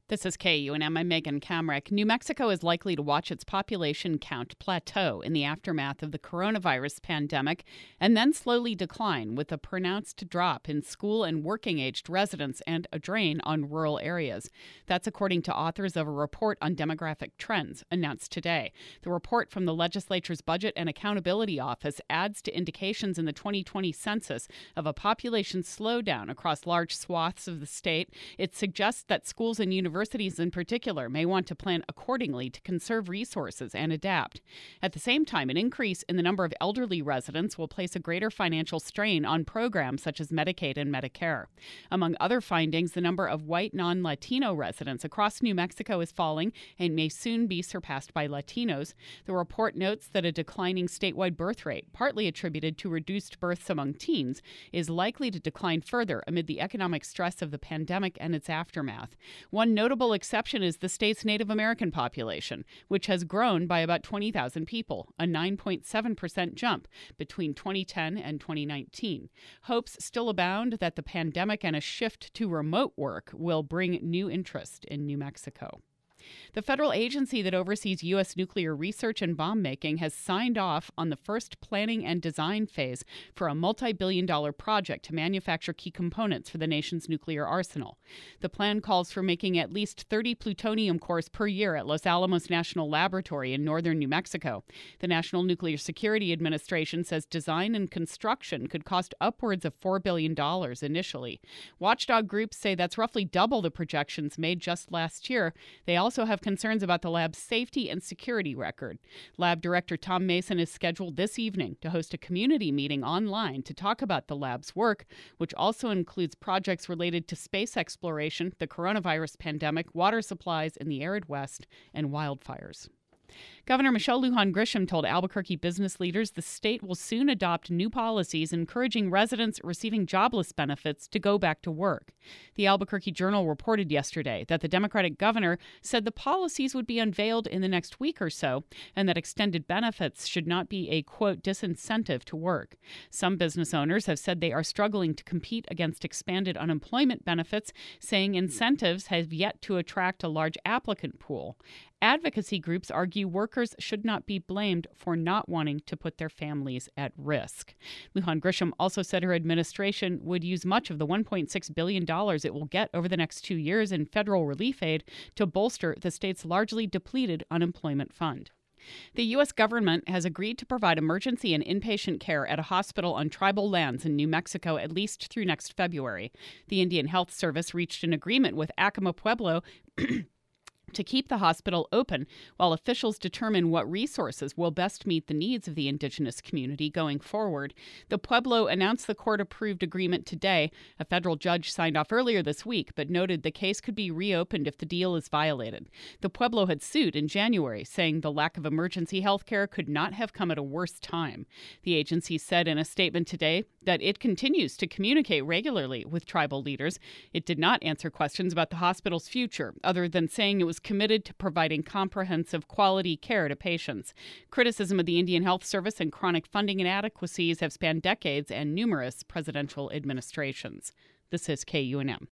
This is KUNM. I'm Megan Kamrick. New Mexico is likely to watch its population count plateau in the aftermath of the coronavirus pandemic and then slowly decline, with a pronounced drop in school and working-aged residents and a drain on rural areas. That's according to authors of a report on demographic trends announced today. The report from the legislature's Budget and Accountability Office adds to indications in the 2020 census of a population slowdown across large swaths of the state. It suggests that schools and universities in particular may want to plan accordingly to conserve resources and adapt. At the same time, an increase in the number of elderly residents will place a greater financial strain on programs such as Medicaid and Medicare. Among other findings, the number of white non-Latino residents across New Mexico is falling and may soon be surpassed by Latinos. The report notes that a declining statewide birth rate, partly attributed to reduced births among teens, is likely to decline further amid the economic stress of the pandemic and its aftermath. One notable exception is the state's Native American population, which has grown by about 20,000 people, a 9.7% jump between 2010 and 2019. Hopes still abound that the pandemic and a shift to remote work will bring new interest in New Mexico. The federal agency that oversees U.S. nuclear research and bomb making has signed off on the first planning and design phase for a multi-billion-dollar project to manufacture key components for the nation's nuclear arsenal. The plan calls for making at least 30 plutonium cores per year at Los Alamos National Laboratory in northern New Mexico. The National Nuclear Security Administration says design and construction could cost upwards of $4 billion initially. Watchdog groups say that's roughly double the projections made just last year. They also have concerns about the lab's safety and security record. Lab Director Tom Mason is scheduled this evening to host a community meeting online to talk about the lab's work, which also includes projects related to space exploration, the coronavirus pandemic, water supplies in the arid West, and wildfires. Governor Michelle Lujan Grisham told Albuquerque business leaders the state will soon adopt new policies encouraging residents receiving jobless benefits to go back to work. The Albuquerque Journal reported yesterday that the Democratic governor said the policies would be unveiled in the next week or so and that extended benefits should not be a, quote, disincentive to work. Some business owners have said they are struggling to compete against expanded unemployment benefits, saying incentives have yet to attract a large applicant pool. Advocacy groups argue workers should not be blamed for not wanting to put their families at risk. Lujan Grisham also said her administration would use much of the $1.6 billion it will get over the next 2 years in federal relief aid to bolster the state's largely depleted unemployment fund. The U.S. government has agreed to provide emergency and inpatient care at a hospital on tribal lands in New Mexico at least through next February. The Indian Health Service reached an agreement with Acoma Pueblo to keep the hospital open while officials determine what resources will best meet the needs of the indigenous community going forward. The Pueblo announced the court-approved agreement today. A federal judge signed off earlier this week, but noted the case could be reopened if the deal is violated. The Pueblo had sued in January, saying the lack of emergency health care could not have come at a worse time. The agency said in a statement today that it continues to communicate regularly with tribal leaders. It did not answer questions about the hospital's future, other than saying it was committed to providing comprehensive quality care to patients. Criticism of the Indian Health Service and chronic funding inadequacies have spanned decades and numerous presidential administrations. This is KUNM.